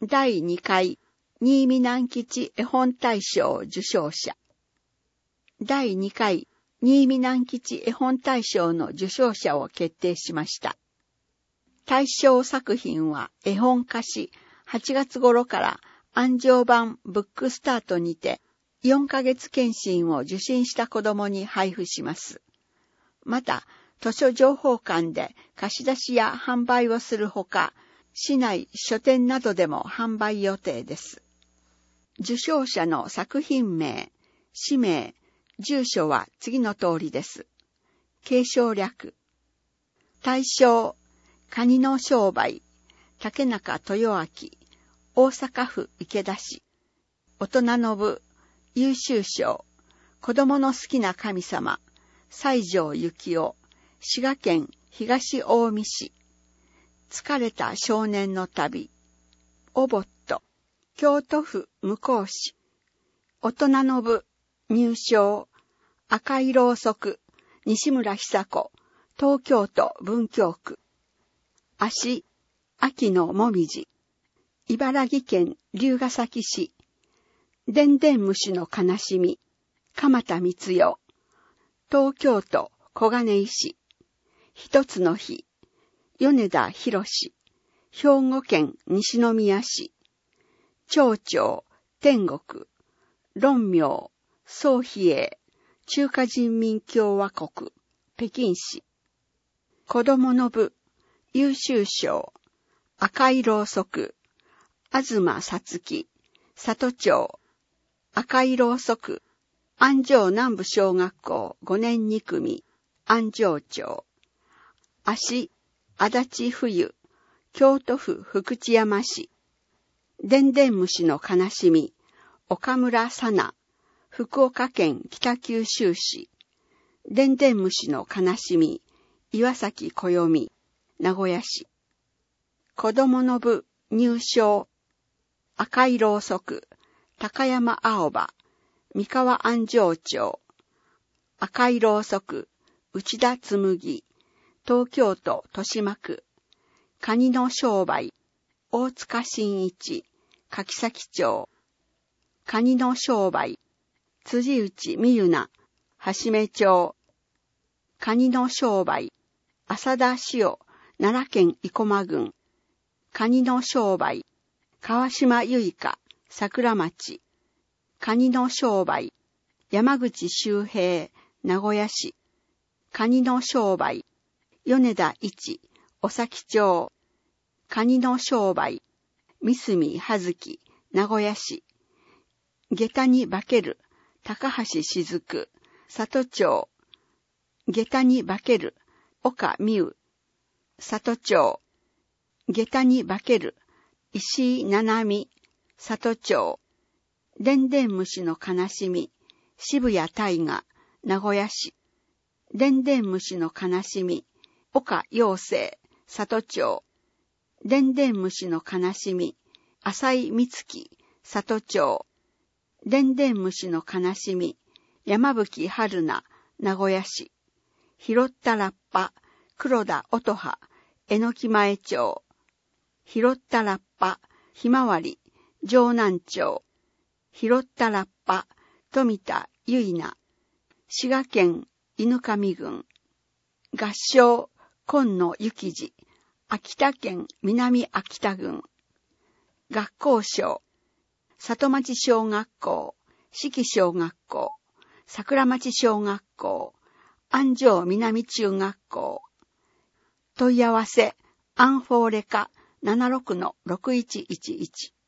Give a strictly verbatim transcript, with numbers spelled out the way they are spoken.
だいにかい新見南吉絵本大賞受賞者。だいにかい新見南吉絵本大賞の受賞者を決定しました。大賞作品は絵本化し、はちがつ頃から安城版ブックスタートにてよんかげつ検診を受診した子供に配布します。また、図書情報館で貸し出しや販売をするほか、市内書店などでも販売予定です。受賞者の作品名、氏名、住所は次の通りです。継承略。大賞、カニの商売、竹中豊明、大阪府池田市。大人の部、優秀賞、子供の好きな神様、西条幸夫、滋賀県東近江市。疲れた少年の旅、オボット、京都府向日市。大人の部、入賞、赤いろうそく、西村久子、東京都文京区。足、秋のもみじ、茨城県龍ケ崎市。でんでん虫の悲しみ、鎌田光代、東京都小金井市。一つの日、米田博士、兵庫県西宮市。町長、天国、論明、宋比叡、中華人民共和国、北京市。子供の部、優秀賞、赤いろうそく、東さつき、里町。赤いろうそく、安城南部小学校ごねんにくみ、安城町。足、足立冬、京都府福知山市。でんでん虫の悲しみ、岡村さな、福岡県北九州市。でんでん虫の悲しみ、岩崎暦、名古屋市。子供の部、入賞、赤いろうそく、高山青葉、三河安城町。赤いろうそく、内田紬、東京都豊島区。カニの商売、大塚真一、柿崎町。カニの商売、辻内美由奈、橋目町。カニの商売、浅田潮、奈良県生駒郡。カニの商売、川島結香、桜町。カニの商売、山口周平、名古屋市。カニの商売、米田一、お崎町。カニの商売、三角葉月、名古屋市。下駄に化ける、高橋雫、里町。下駄に化ける、岡美宇、里町。下駄に化ける、石井七海、里町。でんでん虫の悲しみ、渋谷大河、名古屋市。でんでん虫の悲しみ、岡陽生、里町。でんでん虫の悲しみ、浅井美月、里町。でんでん虫の悲しみ、山吹春菜、名古屋市。拾ったラッパ、黒田音羽、えのき前町。拾ったラッパ、ひまわり、城南町。拾ったラッパ、富田結菜。滋賀県犬上郡。合唱、今野幸次。秋田県南秋田郡。学校賞、里町小学校、四季小学校、桜町小学校、安城南中学校。問い合わせ、アンフォーレカ ななろくのろくいちいちいち。